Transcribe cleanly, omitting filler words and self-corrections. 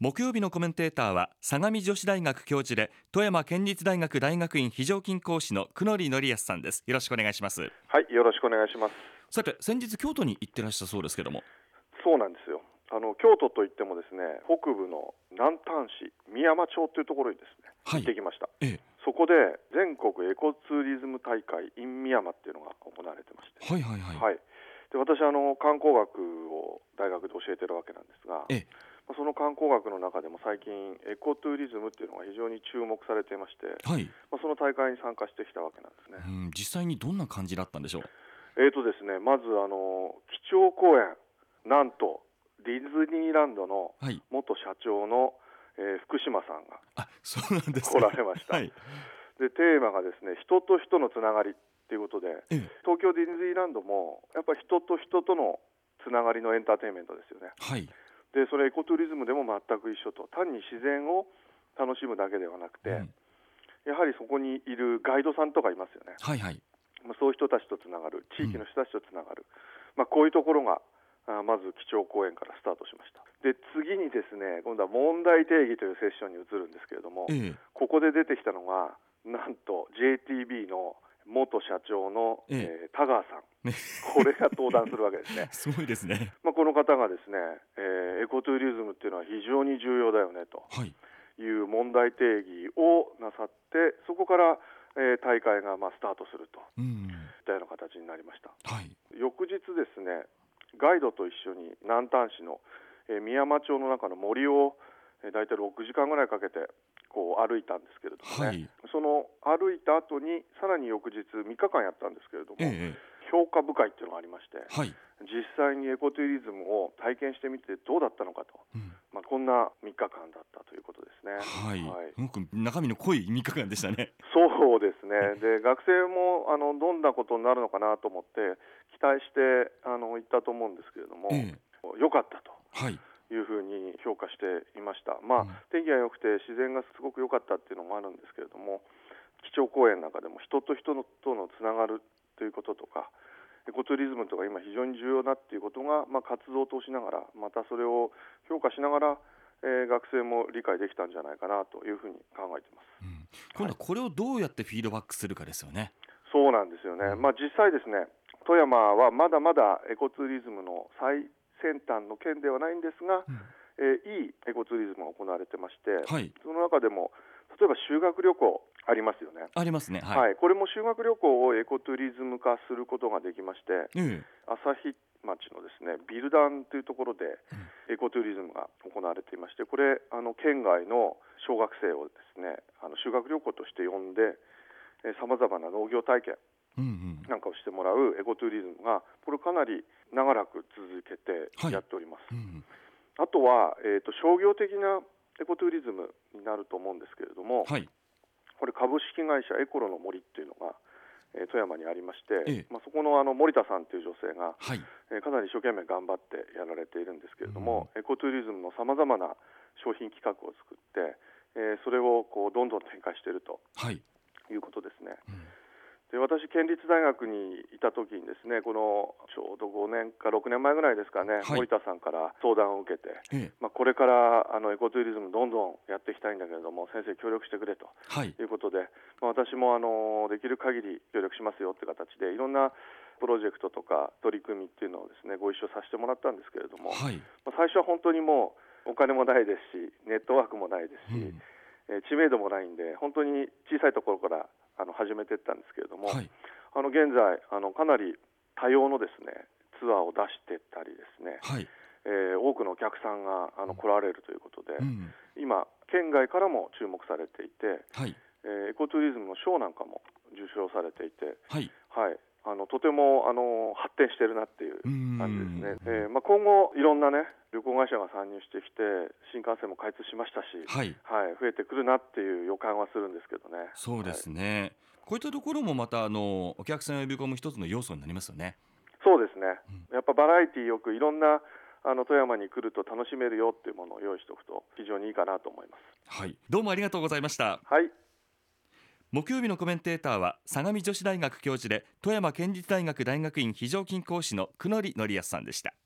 木曜日のコメンテーターは相模女子大学教授で富山県立大学大学院非常勤講師の久野利則康さんです。よろしくお願いします。 はい、よろしくお願いします。 さて、先日京都に行ってらっしゃそうですけども。 そうなんですよ。京都といってもですね、北部の南丹市美山町というところにですね、行ってきました。そこで全国エコツーリズム大会 in 美山っていうのが行われてまして、で私観光学を大学で教えてるわけなんですが、その観光学の中でも最近エコツーリズムっていうのが非常に注目されていまして、その大会に参加してきたわけなんですね。 実際にどんな感じだったんでしょう。 ですね、まず基調講演、なんとディズニーランドの元社長の、福島さんがそうなんです来られました。でテーマがですね、人と人のつながりということで、東京ディズニーランドもやっぱり人と人とのつながりのエンターテインメントですよね。でそれエコツーリズムでも全く一緒と、単に自然を楽しむだけではなくて、やはりそこにいるガイドさんとかいますよね。そういう人たちとつながる、地域の人たちとつながる、こういうところがまず基調講演からスタートしました。で次にですね、今度は問題定義というセッションに移るんですけれども、ここで出てきたのがなんと JTB の元社長の、田川さん、これが登壇するわけですね。 すごいですね。 この方がですね、エコツーリズムっていうのは非常に重要だよねという問題定義をなさって、そこから、大会がスタートするといったような形になりました。翌日ですね、ガイドと一緒に南丹市の美山町の中の森をだいたい6時間ぐらいかけてこう歩いたんですけれどもね、その歩いた後にさらに翌日3日間やったんですけれども、評価部会っていうのがありまして、実際にエコツーリズムを体験してみてどうだったのかと、こんな3日間だったということですね。 すごく中身の濃い3日間でしたね。 そうですね。で学生もどんなことになるのかなと思って期待して行ったと思うんですけれども、良かったというふうに評価していました。天気が良くて自然がすごく良かったっていうのもあるんですけれども、基調講演の中でも人と人とのつながるということとか、エコツーリズムとか今非常に重要だっていうことが、活動を通しながら、またそれを評価しながら、学生も理解できたんじゃないかなというふうに考えています。 今度はこれをどうやってフィードバックするかですよね。 そうなんですよね。実際ですね、富山はまだまだエコツーリズムの最先端の県ではないんですが、いいエコツーリズムが行われてまして、その中でも例えば修学旅行ありますよね。 ありますね。 これも修学旅行をエコツーリズム化することができまして、旭町のですねビルダンというところでエコツーリズムが行われていまして、これ県外の小学生をですね修学旅行として呼んでさまざまな農業体験なんかをしてもらうエコツーリズムがこれかなり長らく続けてやっております。あとは、商業的なエコツーリズムになると思うんですけれども、これ株式会社エコロの森っていうのが、富山にありまして、そこの森田さんという女性が、かなり一生懸命頑張ってやられているんですけれども、エコツーリズムのさまざまな商品企画を作って、それをこうどんどん展開しているということですね。で私県立大学にいた時にですね、このちょうど5年か6年前ぐらいですかね、森田さんから相談を受けて、これからエコツーリズムどんどんやっていきたいんだけれども先生協力してくれということで、私もできる限り協力しますよって形でいろんなプロジェクトとか取り組みっていうのをですねご一緒させてもらったんですけれども、最初は本当にもうお金もないですしネットワークもないですし、知名度もないんで本当に小さいところから始めていったんですけれども、現在かなり多様のですねツアーを出していったりですね、多くのお客さんが来られるということで、今県外からも注目されていて、エコツーリズムの賞なんかも受賞されていて、とても発展しているなっていう感じですね。今後いろんなね旅行会社が参入してきて新幹線も開通しましたし、増えてくるなっていう予感はするんですけどね。 そうですね、こういったところもまたお客さんを呼び込む一つの要素になりますよね。 そうですね、やっぱバラエティよくいろんな富山に来ると楽しめるよっていうものを用意しておくと非常にいいかなと思います。 どうもありがとうございました。木曜日のコメンテーターは相模女子大学教授で富山県立大学大学院非常勤講師の久野利則康さんでした。